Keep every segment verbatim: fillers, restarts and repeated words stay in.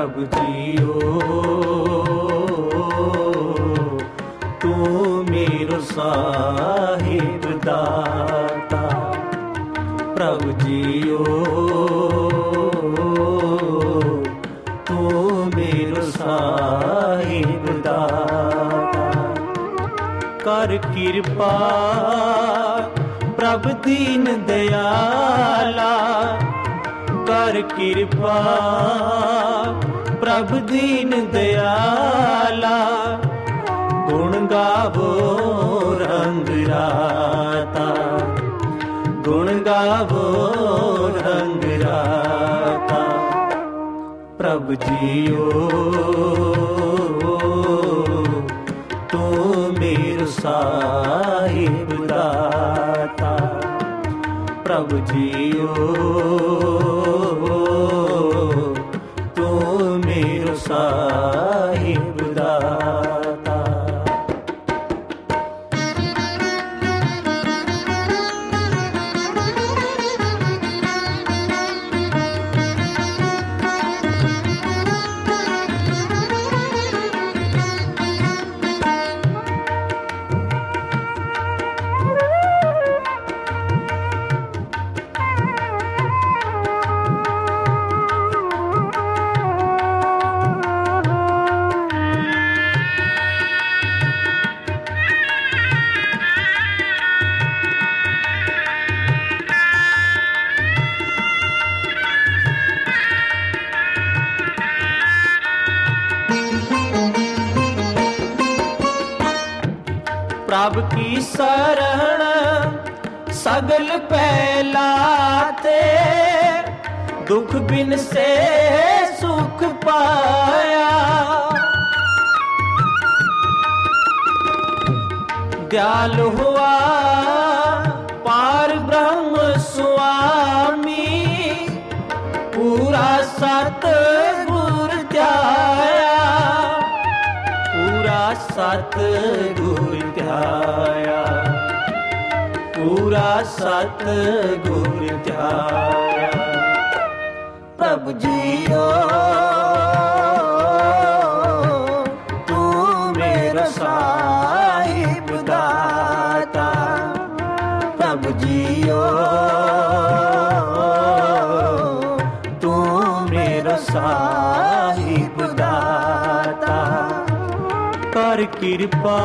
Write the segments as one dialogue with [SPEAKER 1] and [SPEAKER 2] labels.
[SPEAKER 1] प्रभु जियो तू मेरो साहिब दाता। प्रभु जियो तू मेरो साहिब दाता। कर कृपा प्रभु दीन दयाला, कर कृपा प्रभु दीन दयाला। गुण गावो रंग राता, गुण गावो रंग राता। प्रभु जियो तू मेरो साहिब दाता। प्रभु जियो तू मेरो साहिब दाता। प्रभु की शरण सगल पहलाते, दुख बिन से सुख पाया। दयालु हुआ पार ब्रह्म स्वामी, पूरा सतगुर ध्याया, पूरा सतगुर ध्याया, पूरा सतगुर ध्याया। प्रभु जियो तू मेरा साहिब दाता। प्रभु जियो तू मेरा साहिब दाता। कर कृपा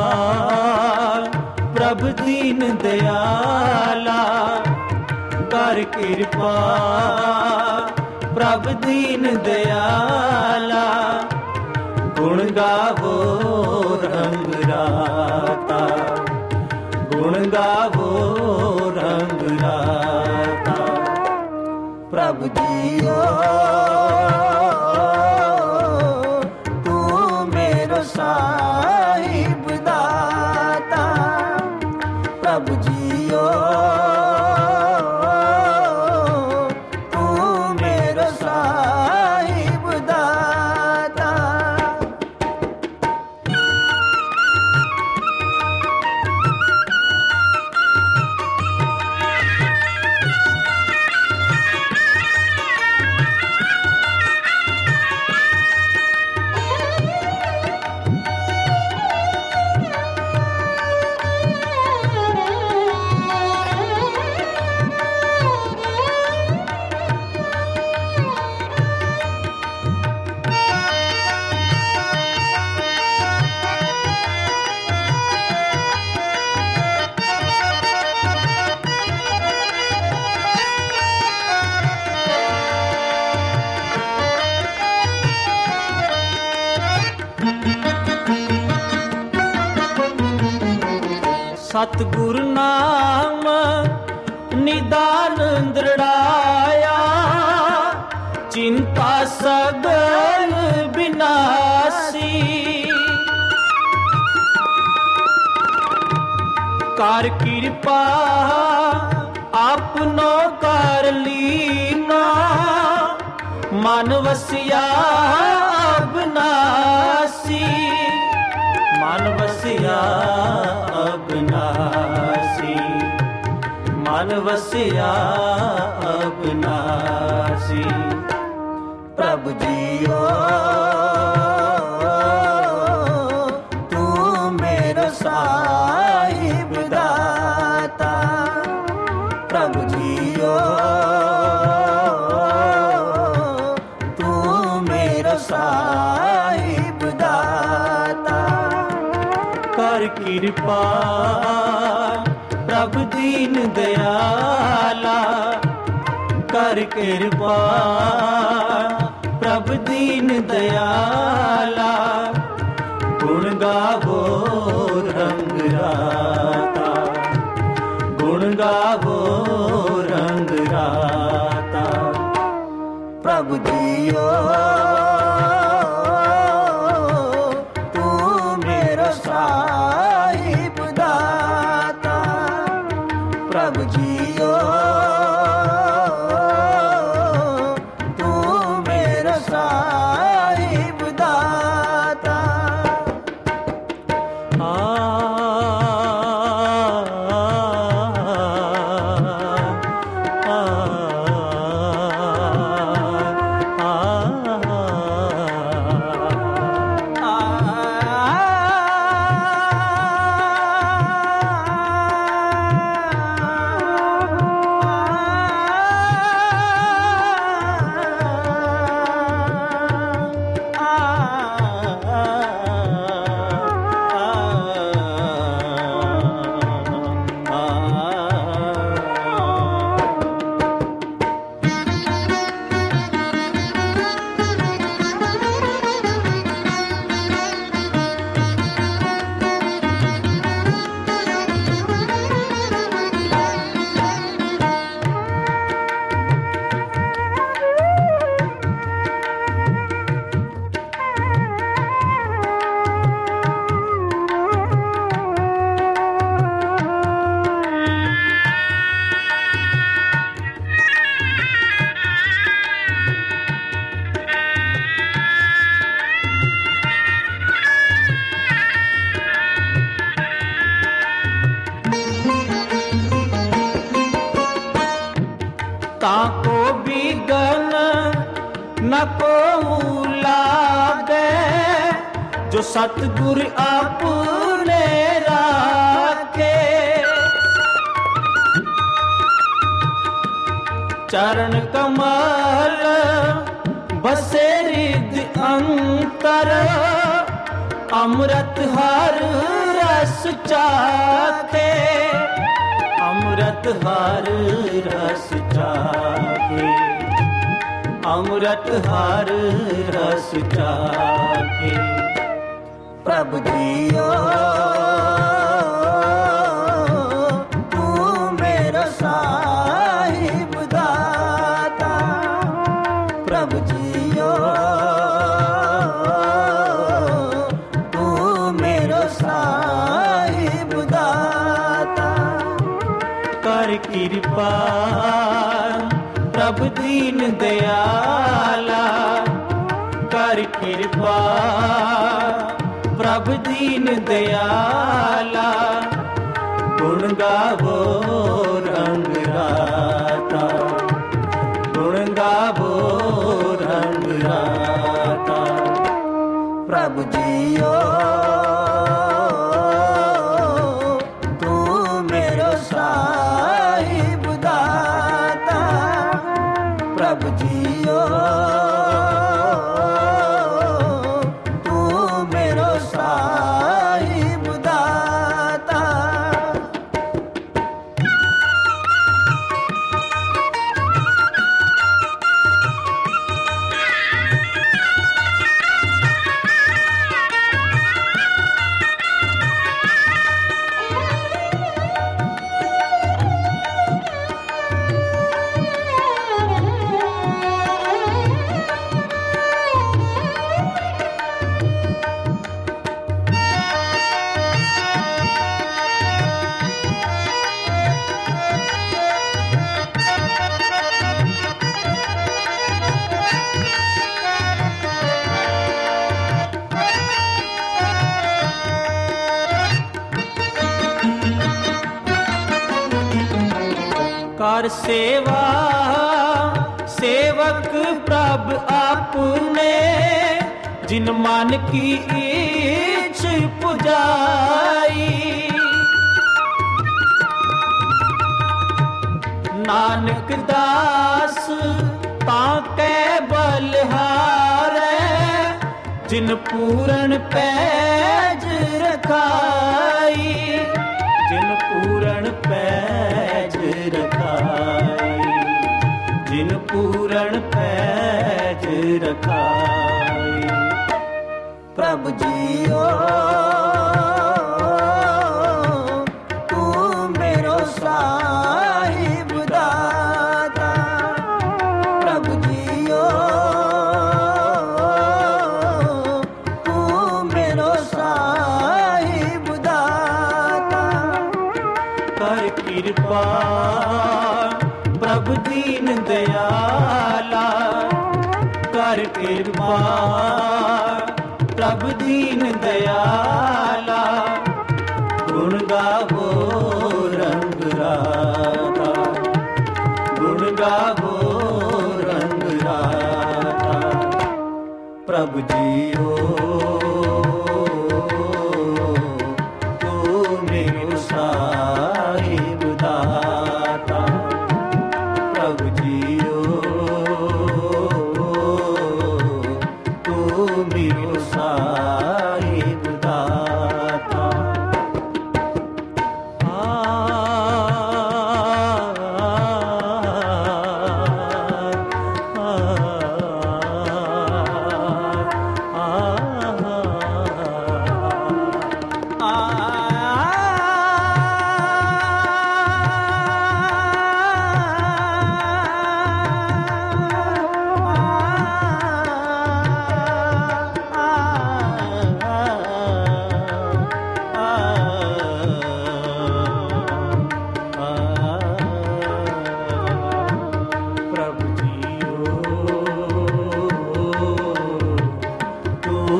[SPEAKER 1] प्रभु दीन दयाला, कर कृपा प्रभु दीन दयाला। गुण गावो रंग राता, गुण गावो रंग राता। प्रभु जियो तू मेरो साहिब दाता। प्रभु जियो तू मेरो साहिब दाता। सतगुरु नाम निदान दृढ़ाया, चिंता सगल विनाशी। कर कृपा आपनो कर लीना, मन वसिया अविनाशी, मन वसिया अविनाशी, मन वसिया अविनाशी। प्रभु जियो
[SPEAKER 2] ਸਾਹਿਬ ਦਾਤਾ।
[SPEAKER 1] ਕਰ ਕਿਰਪਾ ਪ੍ਰਭ ਦੀਨ ਦਿਆਲਾ, ਕਰ ਕਿਰਪਾ ਪ੍ਰਭ ਦੀਨ ਦਿਆਲਾ। ਗੁਣ ਗਾਵੋ ਰੰਗ ਰਾਤਾ, ਗੁਣ ਗਾਵੋ ਰੰਗ ਰਾਤਾ।
[SPEAKER 2] ਪ੍ਰਭ ਜੀਓ ਤੂੰ ਮੇਰਾ ਸਾਹਿਬ ਦਾਤਾ। ਪ੍ਰਭ ਜੀਓ ਤੂੰ ਮੇਰਾ ਸਾਹਿਬ ਦਾਤਾ।
[SPEAKER 1] ताको बिगन न को लागे, जो सतगुर आपने राखे। चरण कमल बसे हृदय अंतर, अमृत हर रस चाखे। अमृत हर रस चाखे, अमृत हर रस चाखे।
[SPEAKER 2] प्रभु जियो तू मेरा साहिब दाता। प्रभु जियो तू मेरा साहिब दाता।
[SPEAKER 1] कर कृपा प्रभु दीन दयाला, कर कृपा प्रभु दीन दयाला। गुण गावो रंग राता, गुण गावो रंग राता।
[SPEAKER 2] प्रभु जियो तू मेरो साहिब दाता। प्रभु जियो तू मेरो साहिब दाता।
[SPEAKER 1] कर सेवा सेवक प्रभ आपने, जिन मन की इच्छ पुजाई। नानक दास ताके बलिहारे, जिन पूरन पैज रखाई, जिन पूरन पैज रखाई, जिन पूरन पैज रखाई।
[SPEAKER 2] प्रभु जियो तू मेरो साहिब दाता, प्रभु जियो तू मेरो साहिब दाता।
[SPEAKER 1] कर कृपा प्रभु दीन दयाला, कर कृपा प्रभु दीन दयाला। गुण गावो रंग राता, गुण गावो रंग राता। प्रभु जियो तू मेरो साहिब दाता, प्रभु जियो तू मेरो साहिब दाता।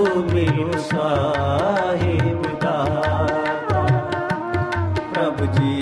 [SPEAKER 2] साहिब दाता, प्रभु जी